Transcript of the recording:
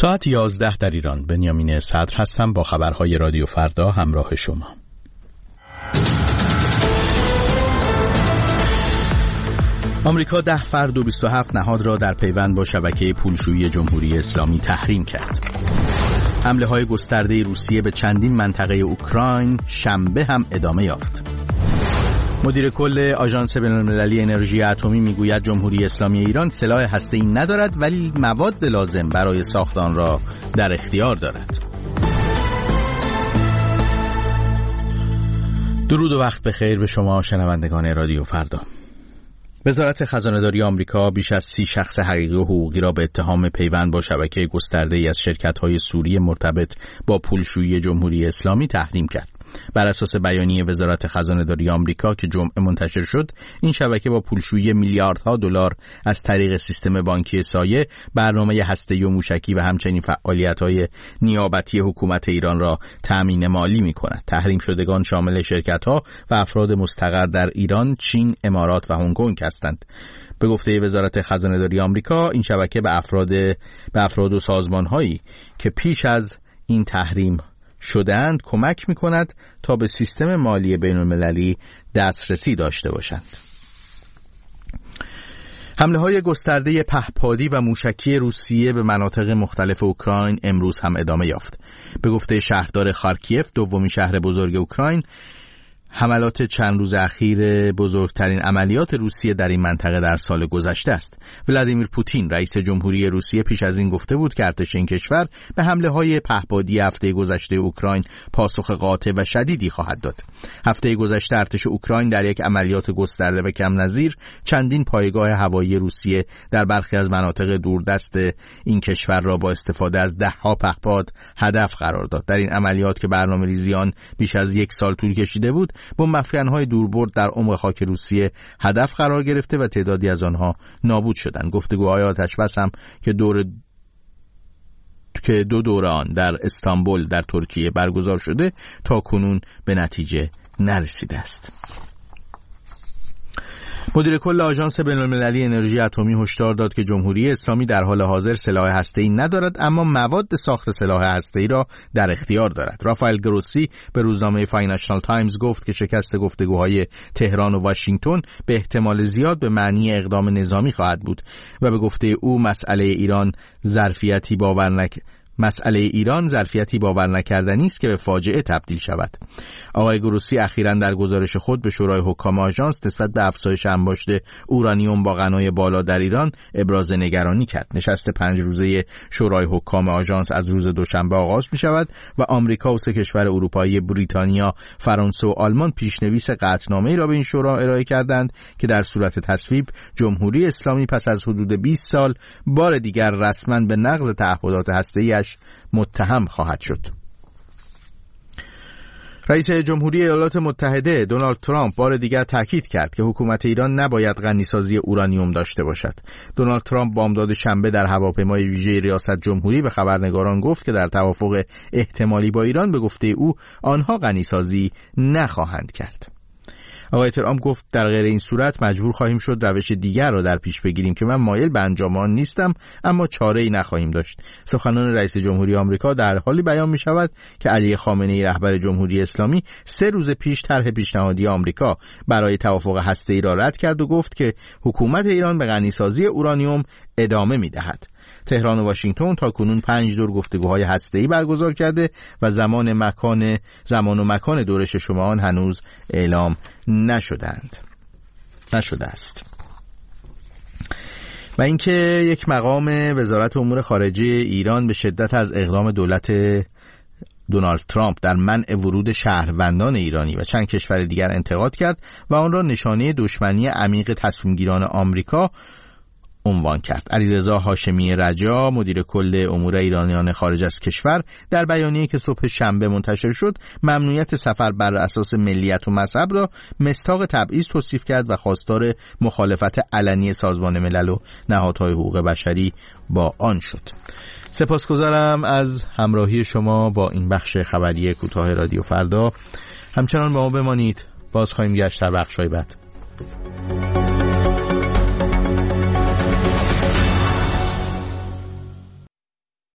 ساعت 11 در ایران. بنیامین صدر هستم با خبرهای رادیو فردا همراه شما. آمریکا 10 فرد و 27 نهاد را در پیوند با شبکه پولشویی جمهوری اسلامی تحریم کرد. حمله‌های گسترده روسیه به چندین منطقه اوکراین شنبه هم ادامه یافت. مدیر کل آژانس بین‌المللی انرژی اتمی میگوید جمهوری اسلامی ایران سلاح هسته‌ای ندارد ولی مواد لازم برای ساخت آن را در اختیار دارد. درود و وقت بخیر به شما شنوندگان رادیو فردا. وزارت خزانه‌داری آمریکا بیش از 30 شخص حقیقی و حقوقی را به اتهام پیوند با شبکه گسترده‌ای از شرکت‌های سوری مرتبط با پولشویی جمهوری اسلامی تحریم کرد. بر اساس بیانیه وزارت خزانه‌داری آمریکا که جمعه منتشر شد، این شبکه با پولشویی میلیاردها دلار از طریق سیستم بانکی سایه، برنامه هسته‌ای و موشکی و همچنین فعالیت‌های نیابتی حکومت ایران را تأمین مالی می‌کند. تحریم شدگان شامل شرکت‌ها و افراد مستقر در ایران، چین، امارات و هنگ کنگ هستند. به گفته وزارت خزانه‌داری آمریکا، این شبکه به افراد و سازمان‌هایی که پیش از این تحریم شده‌اند کمک می‌کند تا به سیستم مالی بین‌المللی دسترسی داشته باشند. حمله‌های گسترده پهپادی و موشکی روسیه به مناطق مختلف اوکراین امروز هم ادامه یافت. به گفته شهردار خارکیف، دومین شهر بزرگ اوکراین، حملات چند روز اخیر بزرگترین عملیات روسیه در این منطقه در سال گذشته است. ولادیمیر پوتین رئیس جمهوری روسیه پیش از این گفته بود که ارتش این کشور به حمله‌های پهپادی هفته گذشته اوکراین پاسخ قاطع و شدیدی خواهد داد. هفته گذشته ارتش اوکراین در یک عملیات گسترده و کم نظیر چندین پایگاه هوایی روسیه در برخی از مناطق دوردست این کشور را با استفاده از ده‌ها پهپاد هدف قرار داد. در این عملیات که برنامه‌ریزی آن بیش از یک سال طول کشیده بود، بمب‌افکن‌های دوربرد در عمق خاک روسیه هدف قرار گرفته و تعدادی از آنها نابود شدند. گفتگوهای آتش‌بس هم که دو دوره آن در استانبول در ترکیه برگزار شده تا کنون به نتیجه نرسیده است. مدیر کل آژانس بین‌المللی انرژی اتمی هشدار داد که جمهوری اسلامی در حال حاضر سلاح هسته‌ای ندارد اما مواد ساخت سلاح هسته‌ای را در اختیار دارد. رافائل گروسی به روزنامه فاینانشال تایمز گفت که شکست گفتگوهای تهران و واشنگتن به احتمال زیاد به معنی اقدام نظامی خواهد بود و به گفته او مسئله ایران ظرفیتی باور نکردنی است که به فاجعه تبدیل شود. آقای گروسی اخیراً در گزارش خود به شورای حکام آژانس نسبت به افزایش انباشت اورانیوم با غنای بالا در ایران ابراز نگرانی کرد. نشست 5 روزه شورای حکام آژانس از روز دوشنبه آغاز می شود و آمریکا و 3 کشور اروپایی بریتانیا، فرانسه و آلمان پیشنویس قطعنامه‌ای را به این شورا ارائه کردند که در صورت تصویب جمهوری اسلامی پس از حدود 20 سال بار دیگر رسما به نقض تعهدات هسته‌ای‌اش متهم خواهد شد. رئیس جمهوری ایالات متحده دونالد ترامپ بار دیگر تاکید کرد که حکومت ایران نباید غنیسازی اورانیوم داشته باشد. دونالد ترامپ بامداد شنبه در هواپیمای ویژه ریاست جمهوری به خبرنگاران گفت که در توافق احتمالی با ایران به گفته او آنها غنیسازی نخواهند کرد. آقای ترامپ گفت در غیر این صورت مجبور خواهیم شد روش دیگر را در پیش بگیریم که من مایل به انجام آن نیستم اما چاره‌ای نخواهیم داشت. سخنان رئیس جمهوری آمریکا در حالی بیان می شود که علی خامنه‌ای رهبر جمهوری اسلامی 3 روز پیش طرح پیشنهادی آمریکا برای توافق هسته‌ای را رد کرد و گفت که حکومت ایران به غنیسازی اورانیوم ادامه می دهد. تهران و واشنگتن تا کنون 5 دور گفتگوهای هسته‌ای برگزار کرده و زمان و مکان دور ششم آن هنوز اعلام نشده است. و اینکه یک مقام وزارت امور خارجه ایران به شدت از اقدام دولت دونالد ترامپ در منع ورود شهروندان ایرانی و چند کشور دیگر انتقاد کرد و آن را نشانه دشمنی عمیق تصمیمگیران آمریکا عنوان کرد. علیرضا هاشمی رجا، مدیر کل امور ایرانیان خارج از کشور، در بیانیه‌ای که صبح شنبه منتشر شد ممنوعیت سفر بر اساس ملیت و مذهب را مصداق تبعیض توصیف کرد و خواستار مخالفت علنی سازمان ملل و نهادهای حقوق بشری با آن شد. سپاسگزارم از همراهی شما با این بخش خبری کوتاه رادیو فردا. همچنان با ما بمانید. باز خواهیم گشت در بخش‌های بعد.